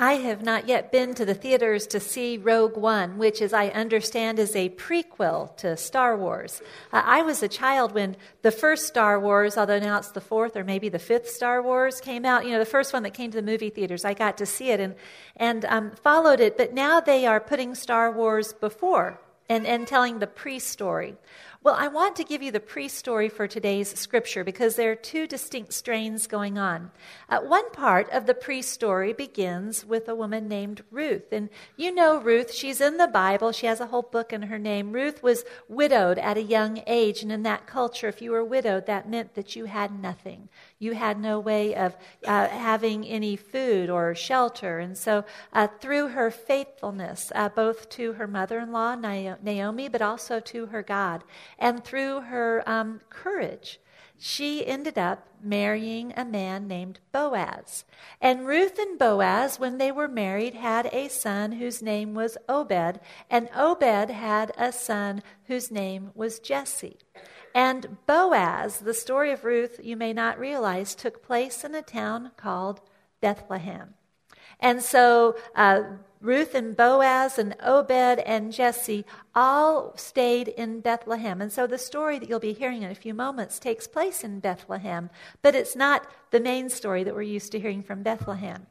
I have not yet been to the theaters to see Rogue One, which, as I understand, is a prequel to Star Wars. I was a child when the first Star Wars, although now it's the fourth or maybe the fifth Star Wars, came out. You know, the first one that came to the movie theaters. I got to see it and followed it. But now they are putting Star Wars before and telling the pre-story. Well, I want to give you the pre-story for today's scripture because there are two distinct strains going on. One part of the pre-story begins with a woman named Ruth. And you know Ruth, she's in the Bible. She has a whole book in her name. Ruth was widowed at a young age. And in that culture, if you were widowed, that meant that you had nothing. You had no way of having any food or shelter. And so through her faithfulness, both to her mother-in-law, Naomi, but also to her God, and through her courage, she ended up marrying a man named Boaz. And Ruth and Boaz, when they were married, had a son whose name was Obed, and Obed had a son whose name was Jesse. And Boaz, the story of Ruth, you may not realize, took place in a town called Bethlehem. And so Ruth and Boaz and Obed and Jesse all stayed in Bethlehem. And so the story that you'll be hearing in a few moments takes place in Bethlehem, but it's not the main story that we're used to hearing from Bethlehem.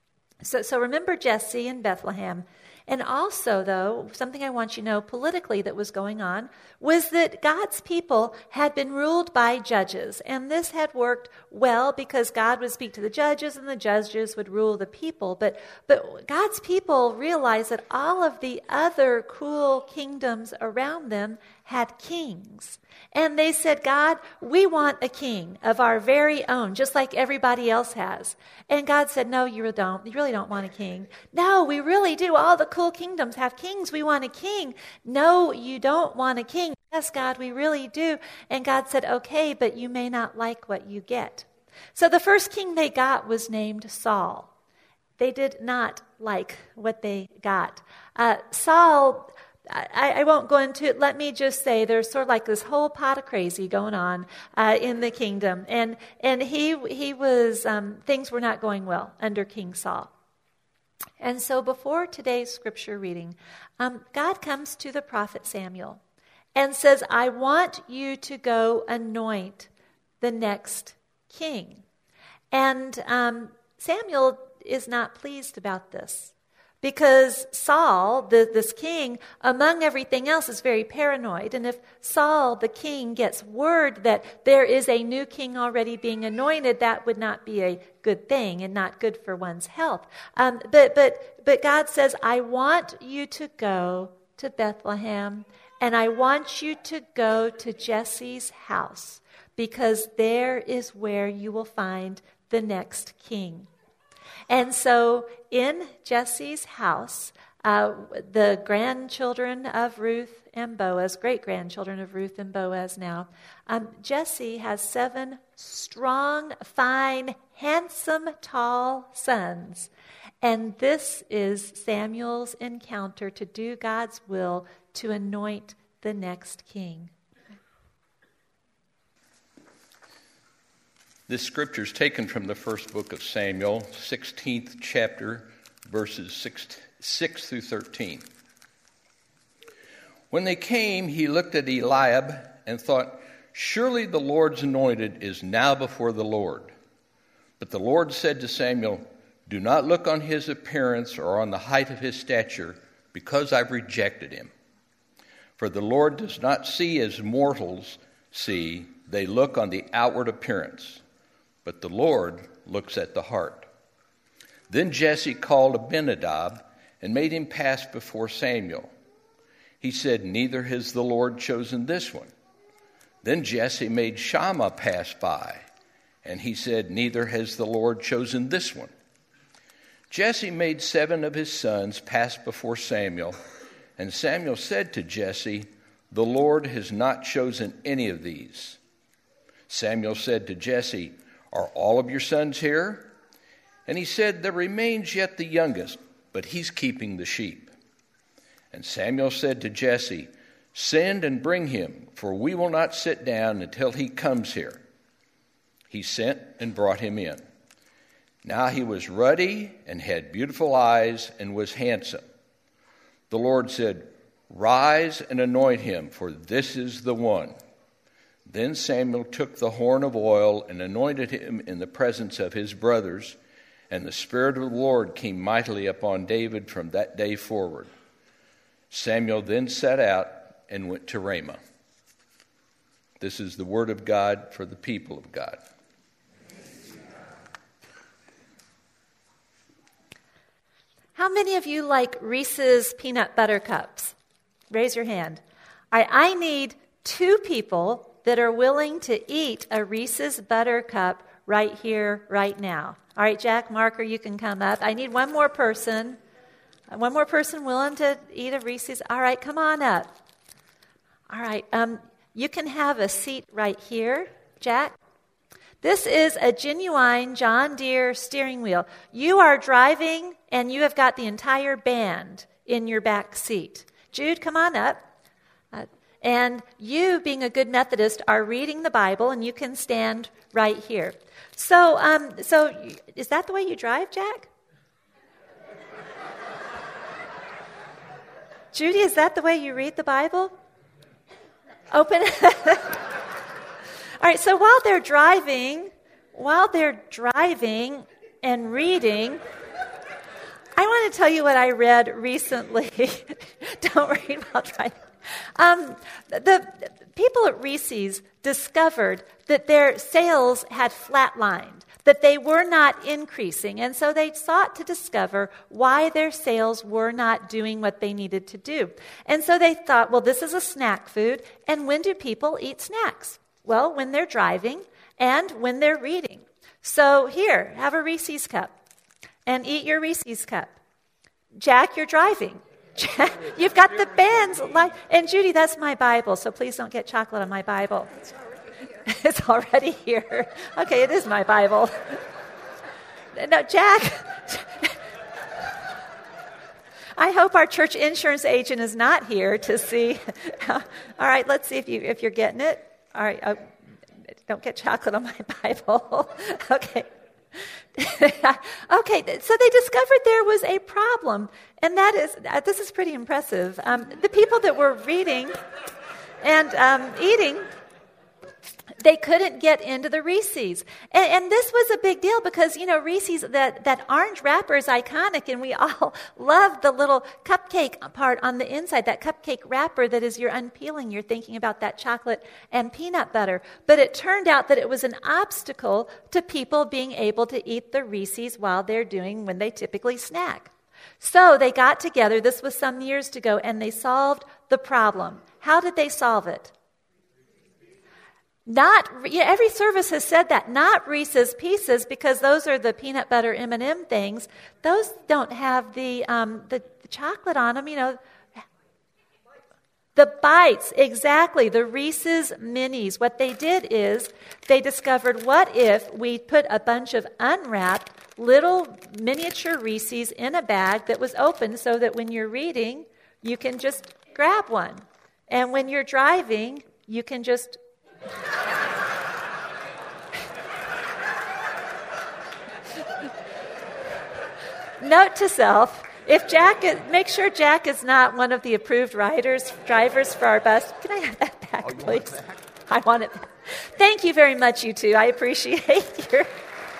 So remember Jesse in Bethlehem. And also, though, something I want you to know politically that was going on was that God's people had been ruled by judges. And this had worked well because God would speak to the judges and the judges would rule the people. But God's people realized that all of the other cool kingdoms around them had kings. And they said, God, we want a king of our very own, just like everybody else has. And God said, no, you don't. You really don't want a king. No, we really do. All the cool kingdoms have kings. We want a king. No, you don't want a king. Yes, God, we really do. And God said, okay, but you may not like what you get. So the first king they got was named Saul. They did not like what they got. Saul, I won't go into it. Let me just say there's sort of like this whole pot of crazy going on in the kingdom. And he was, things were not going well under King Saul. And so before today's scripture reading, God comes to the prophet Samuel and says, I want you to go anoint the next king. And Samuel is not pleased about this. Because Saul, this king, among everything else, is very paranoid. And if Saul, the king, gets word that there is a new king already being anointed, that would not be a good thing and not good for one's health. But God says, I want you to go to Bethlehem, and I want you to go to Jesse's house, because there is where you will find the next king. And so in Jesse's house, the grandchildren of Ruth and Boaz, great-grandchildren of Ruth and Boaz now, Jesse has 7 strong, fine, handsome, tall sons. And this is Samuel's encounter to do God's will to anoint the next king. This scripture is taken from the first book of Samuel, 16th chapter, verses 6 through 13. When they came, he looked at Eliab and thought, surely the Lord's anointed is now before the Lord. But the Lord said to Samuel, do not look on his appearance or on the height of his stature, because I've rejected him. For the Lord does not see as mortals see, they look on the outward appearance. But the Lord looks at the heart. Then Jesse called Abinadab and made him pass before Samuel. He said, neither has the Lord chosen this one. Then Jesse made Shammah pass by, and he said, neither has the Lord chosen this one. Jesse made 7 of his sons pass before Samuel, and Samuel said to Jesse, the Lord has not chosen any of these. Samuel said to Jesse, are all of your sons here? And he said, there remains yet the youngest, but he's keeping the sheep. And Samuel said to Jesse, send and bring him, for we will not sit down until he comes here. He sent and brought him in. Now he was ruddy and had beautiful eyes and was handsome. The Lord said, "Rise and anoint him, for this is the one." Then Samuel took the horn of oil and anointed him in the presence of his brothers, and the Spirit of the Lord came mightily upon David from that day forward. Samuel then set out and went to Ramah. This is the word of God for the people of God. How many of you like Reese's peanut butter cups? Raise your hand. All right, I need 2 people that are willing to eat a Reese's butter cup right here, right now. All right, Jack Marker, you can come up. I need one more person. One more person willing to eat a Reese's. All right, come on up. All right, you can have a seat right here, Jack. This is a genuine John Deere steering wheel. You are driving, and you have got the entire band in your back seat. Jude, come on up. And you, being a good Methodist, are reading the Bible, and you can stand right here. So is that the way you drive, Jack? Judy, is that the way you read the Bible? Open. All right, so while they're driving and reading, I want to tell you what I read recently. Don't read while driving. The people at Reese's discovered that their sales had flatlined, that they were not increasing, and so they sought to discover why their sales were not doing what they needed to do. And so they thought, well, this is a snack food, and when do people eat snacks? Well, when they're driving and when they're reading. So here, have a Reese's cup and eat your Reese's cup. Jack, you're driving. You've got the bands. And Judy, that's my Bible, so please don't get chocolate on my Bible. It's already here. Okay, it is my Bible. No, Jack. I hope our church insurance agent is not here to see. All right, let's see if you're getting it. All right, don't get chocolate on my Bible. Okay. Okay, so they discovered there was a problem, and this is pretty impressive. The people that were reading and eating, they couldn't get into the Reese's. And this was a big deal because, Reese's, that orange wrapper is iconic, and we all love the little cupcake part on the inside, that cupcake wrapper that as you're unpeeling, you're thinking about that chocolate and peanut butter. But it turned out that it was an obstacle to people being able to eat the Reese's while they're doing when they typically snack. So they got together, this was some years ago, and they solved the problem. How did they solve it? Every service has said that, not Reese's Pieces, because those are the peanut butter M&M things. Those don't have the chocolate on them, The Bites, exactly, the Reese's Minis. What they did is they discovered, what if we put a bunch of unwrapped little miniature Reese's in a bag that was open so that when you're reading, you can just grab one. And when you're driving, you can just... Note to self, make sure Jack is not one of the approved drivers for our bus. Can I have that back, please? I want it back. Thank you very much, you two. I appreciate your...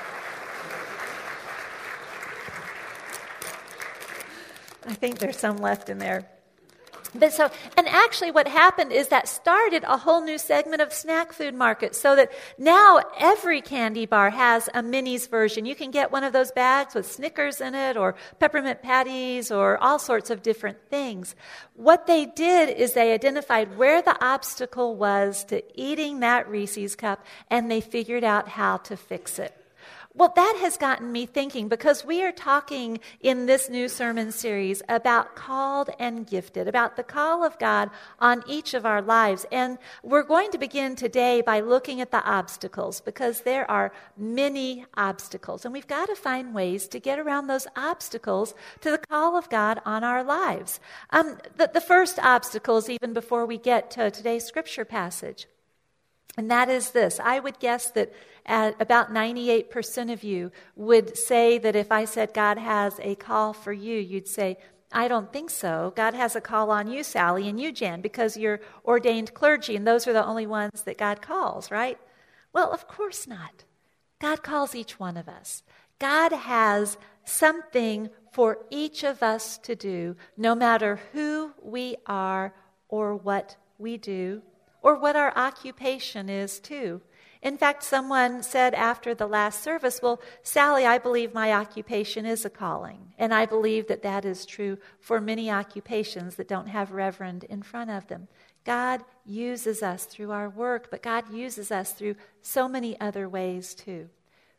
I think there's some left in there. And actually what happened is that started a whole new segment of snack food market, so that now every candy bar has a minis version. You can get one of those bags with Snickers in it or peppermint patties or all sorts of different things. What they did is they identified where the obstacle was to eating that Reese's cup, and they figured out how to fix it. Well, that has gotten me thinking, because we are talking in this new sermon series about called and gifted, about the call of God on each of our lives. And we're going to begin today by looking at the obstacles, because there are many obstacles. And we've got to find ways to get around those obstacles to the call of God on our lives. The first obstacle is even before we get to today's scripture passage. And that is this. I would guess that about 98% of you would say that if I said God has a call for you, you'd say, I don't think so. God has a call on you, Sally, and you, Jan, because you're ordained clergy, and those are the only ones that God calls, right? Well, of course not. God calls each one of us. God has something for each of us to do, no matter who we are or what we do, or what our occupation is too. In fact, someone said after the last service, well, Sally, I believe my occupation is a calling. And I believe that that is true for many occupations that don't have reverend in front of them. God uses us through our work, but God uses us through so many other ways too.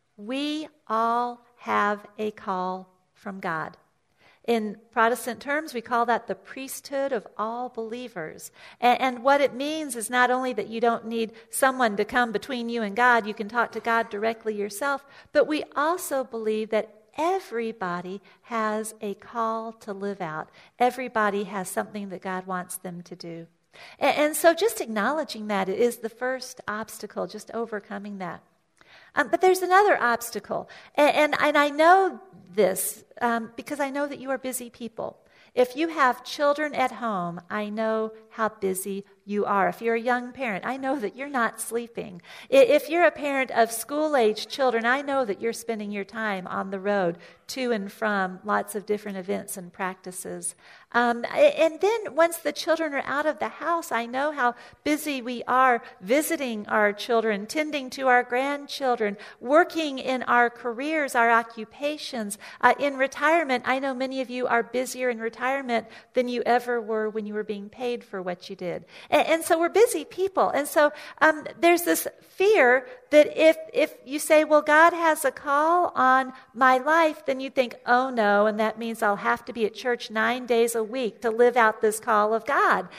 We all have a call from God. In Protestant terms, we call that the priesthood of all believers. And what it means is not only that you don't need someone to come between you and God, you can talk to God directly yourself, but we also believe that everybody has a call to live out. Everybody has something that God wants them to do. And so just acknowledging that is the first obstacle, just overcoming that. But there's another obstacle, and I know this because I know that you are busy people. If you have children at home, I know how busy you are. If you're a young parent, I know that you're not sleeping. If you're a parent of school-age children, I know that you're spending your time on the road to and from lots of different events and practices. And then once the children are out of the house, I know how busy we are visiting our children, tending to our grandchildren, working in our careers, our occupations. In retirement, I know many of you are busier in retirement than you ever were when you were being paid for what you did. And so we're busy people. And so there's this fear that if you say, well, God has a call on my life, then you think, oh no, and that means I'll have to be at church 9 days a week to live out this call of God.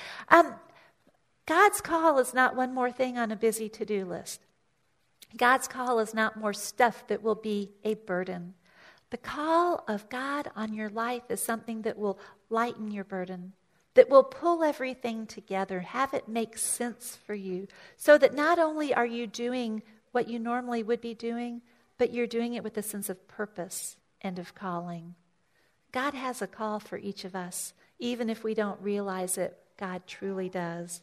God's call is not one more thing on a busy to-do list. God's call is not more stuff that will be a burden. The call of God on your life is something that will lighten your burden, that will pull everything together, have it make sense for you, so that not only are you doing what you normally would be doing, but you're doing it with a sense of purpose and of calling. God has a call for each of us. Even if we don't realize it, God truly does.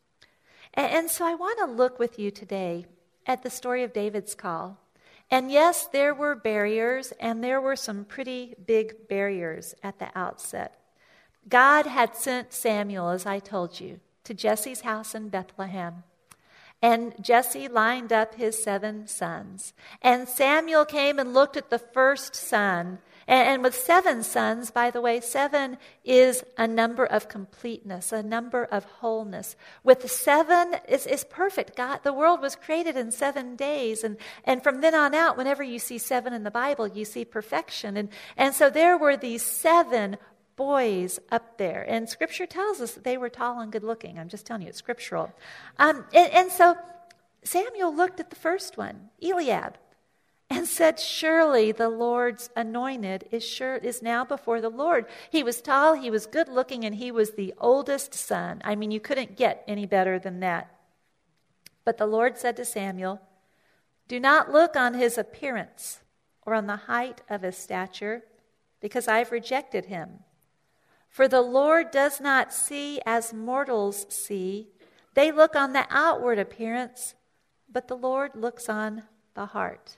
And so I want to look with you today at the story of David's call. And yes, there were barriers, and there were some pretty big barriers at the outset. God had sent Samuel, as I told you, to Jesse's house in Bethlehem. And Jesse lined up his 7 sons. And Samuel came and looked at the first son. And with 7 sons, by the way, 7 is a number of completeness, a number of wholeness. With 7 is perfect. God, the world was created in 7 days. And from then on out, whenever you see 7 in the Bible, you see perfection. And so there were these 7 boys up there. And Scripture tells us that they were tall and good looking. I'm just telling you, it's scriptural. And so Samuel looked at the first one, Eliab, and said, surely the Lord's anointed is now before the Lord. He was tall, he was good looking, and he was the oldest son. I mean, you couldn't get any better than that. But the Lord said to Samuel, do not look on his appearance or on the height of his stature, because I've rejected him. For the Lord does not see as mortals see. They look on the outward appearance, but the Lord looks on the heart.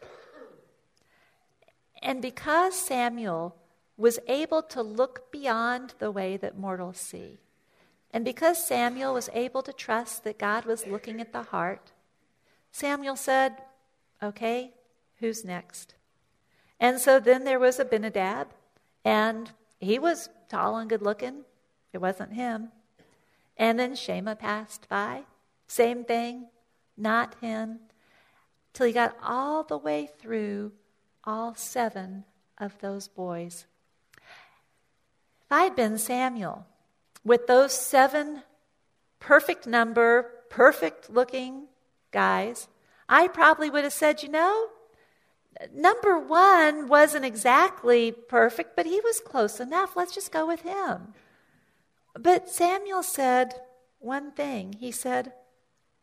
And because Samuel was able to look beyond the way that mortals see, and because Samuel was able to trust that God was looking at the heart, Samuel said, okay, who's next? And so then there was Abinadab, and he was tall and good looking. It wasn't him. And then Shema passed by. Same thing, not him. Till he got all the way through all 7 of those boys. If I had been Samuel, with those 7 perfect number, perfect looking guys, I probably would have said, number 1 wasn't exactly perfect, but he was close enough. Let's just go with him. But Samuel said one thing. He said,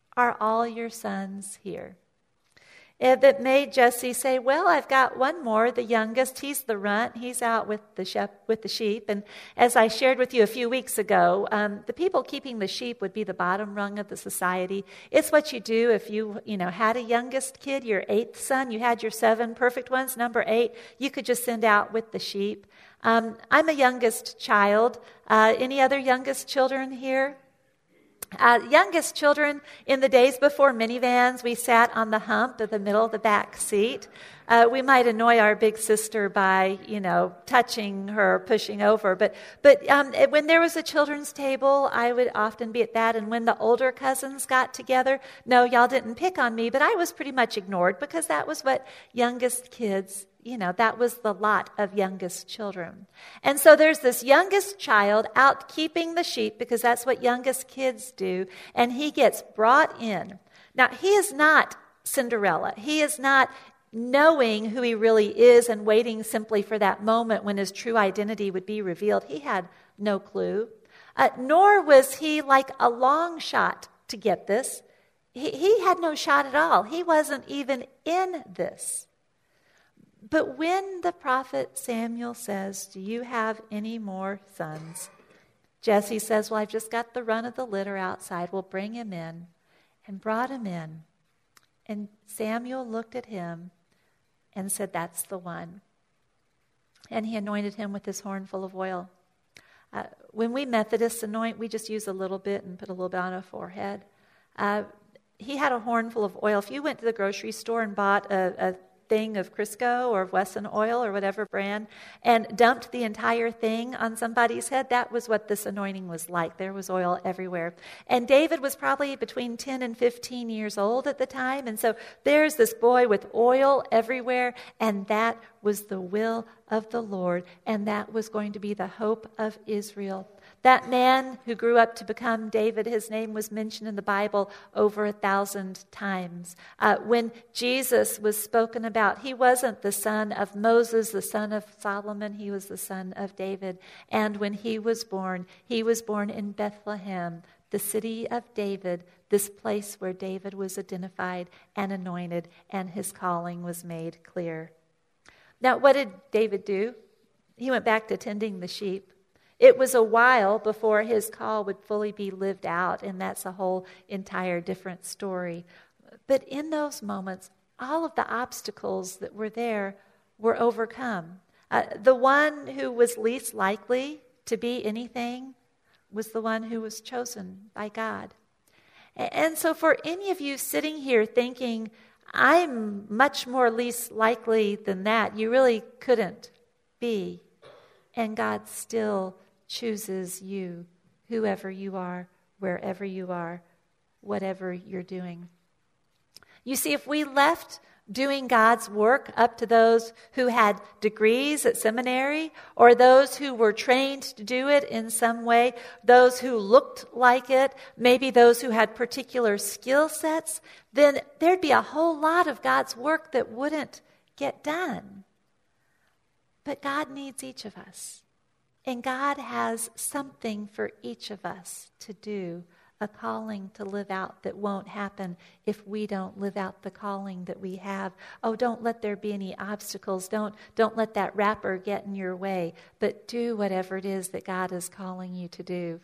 Are all your sons here? That made Jesse say, well, I've got one more, the youngest. He's the runt. He's out with the sheep. And as I shared with you a few weeks ago, the people keeping the sheep would be the bottom rung of the society. It's what you do if you had a youngest kid, your 8th son. You had your 7 perfect ones. Number 8, you could just send out with the sheep. I'm a youngest child. Any other youngest children here? Youngest children, in the days before minivans, we sat on the hump of the middle of the back seat. We might annoy our big sister by, touching her, pushing over. But when there was a children's table, I would often be at that. And when the older cousins got together, no, y'all didn't pick on me, but I was pretty much ignored because that was what youngest kids, that was the lot of youngest children. And so there's this youngest child out keeping the sheep because that's what youngest kids do. And he gets brought in. Now, he is not Cinderella. He is not knowing who he really is and waiting simply for that moment when his true identity would be revealed. He had no clue. Nor was he like a long shot to get this. He had no shot at all. He wasn't even in this. But when the prophet Samuel says, do you have any more sons? Jesse says, well, I've just got the run of the litter outside. We'll bring him in. And brought him in. And Samuel looked at him and said, that's the one. And he anointed him with his horn full of oil. When we Methodists anoint, we just use a little bit and put a little bit on our forehead. He had a horn full of oil. If you went to the grocery store and bought a thing of Crisco or Wesson oil or whatever brand and dumped the entire thing on somebody's head, that was what this anointing was like. There was oil everywhere. And David was probably between 10 and 15 years old at the time. And so there's this boy with oil everywhere, and that was the will of the Lord, and that was going to be the hope of Israel. That man who grew up to become David, his name was mentioned in the Bible over 1,000 times. When Jesus was spoken about, he wasn't the son of Moses, the son of Solomon. He was the son of David. And when he was born in Bethlehem, the city of David, this place where David was identified and anointed, and his calling was made clear. Now, what did David do? He went back to tending the sheep. It was a while before his call would fully be lived out, and that's a whole entire different story. But in those moments, all of the obstacles that were there were overcome. The one who was least likely to be anything was the one who was chosen by God. And so for any of you sitting here thinking, I'm much more least likely than that, you really couldn't be. And God still chooses you, whoever you are, wherever you are, whatever you're doing. You see, if we left doing God's work up to those who had degrees at seminary or those who were trained to do it in some way, those who looked like it, maybe those who had particular skill sets, then there'd be a whole lot of God's work that wouldn't get done. But God needs each of us. And God has something for each of us to do, a calling to live out that won't happen if we don't live out the calling that we have. Oh, don't let there be any obstacles. Don't let that wrapper get in your way, but do whatever it is that God is calling you to do.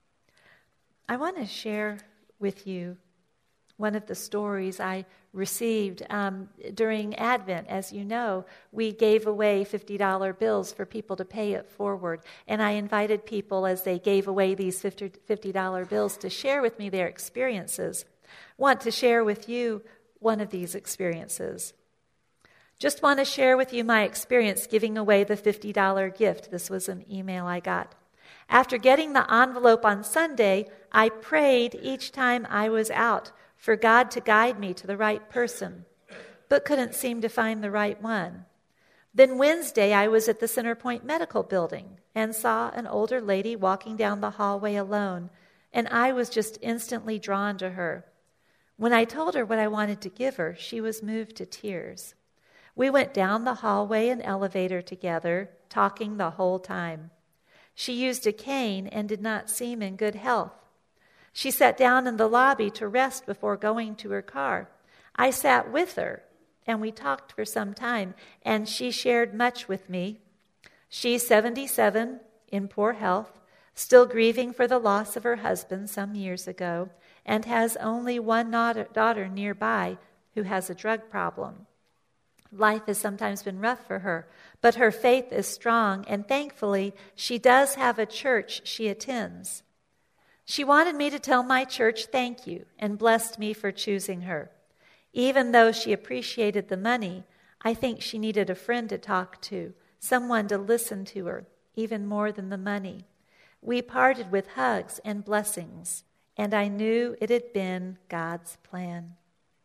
I want to share with you one of the stories I received during Advent. As you know, we gave away $50 bills for people to pay it forward. And I invited people as they gave away these $50 bills to share with me their experiences. Want to share with you one of these experiences. Just want to share with you my experience giving away the $50 gift. This was an email I got. After getting the envelope on Sunday, I prayed each time I was out for God to guide me to the right person, but couldn't seem to find the right one. Then Wednesday, I was at the Centerpoint Medical Building and saw an older lady walking down the hallway alone, and I was just instantly drawn to her. When I told her what I wanted to give her, she was moved to tears. We went down the hallway and elevator together, talking the whole time. She used a cane and did not seem in good health. She sat down in the lobby to rest before going to her car. I sat with her, and we talked for some time, and she shared much with me. She's 77, in poor health, still grieving for the loss of her husband some years ago, and has only one daughter nearby who has a drug problem. Life has sometimes been rough for her, but her faith is strong, and thankfully, she does have a church she attends. She wanted me to tell my church thank you and blessed me for choosing her. Even though she appreciated the money, I think she needed a friend to talk to, someone to listen to her, even more than the money. We parted with hugs and blessings, and I knew it had been God's plan.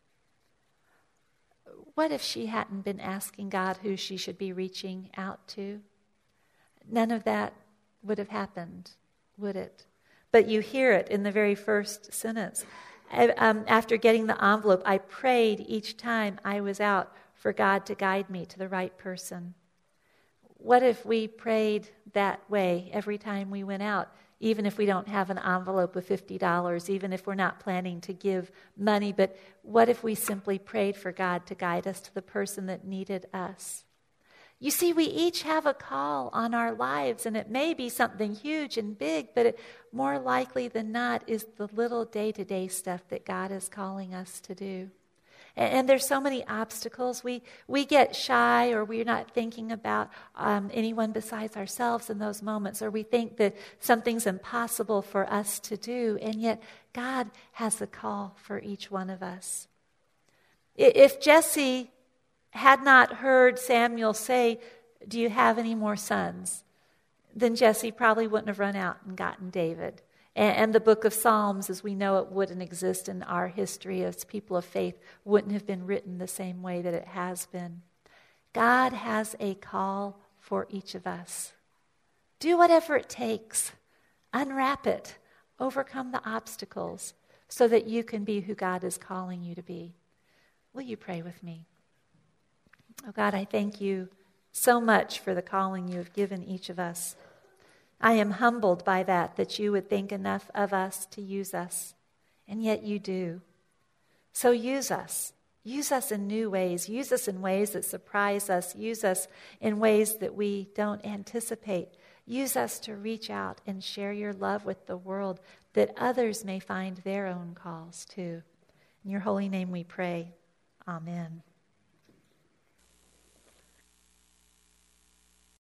What if she hadn't been asking God who she should be reaching out to? None of that would have happened, would it? But you hear it in the very first sentence. After getting the envelope, I prayed each time I was out for God to guide me to the right person. What if we prayed that way every time we went out, even if we don't have an envelope of $50, even if we're not planning to give money, but what if we simply prayed for God to guide us to the person that needed us? You see, we each have a call on our lives, and it may be something huge and big, but more likely than not is the little day-to-day stuff that God is calling us to do. And there's so many obstacles. We get shy, or we're not thinking about anyone besides ourselves in those moments, or we think that something's impossible for us to do, and yet God has a call for each one of us. If Jesse had not heard Samuel say, "Do you have any more sons?" then Jesse probably wouldn't have run out and gotten David. And the book of Psalms, as we know it, wouldn't exist in our history as people of faith, wouldn't have been written the same way that it has been. God has a call for each of us. Do whatever it takes. Unwrap it. Overcome the obstacles so that you can be who God is calling you to be. Will you pray with me? Oh God, I thank you so much for the calling you have given each of us. I am humbled by that you would think enough of us to use us, and yet you do. So use us. Use us in new ways. Use us in ways that surprise us. Use us in ways that we don't anticipate. Use us to reach out and share your love with the world, that others may find their own calls too. In your holy name we pray. Amen.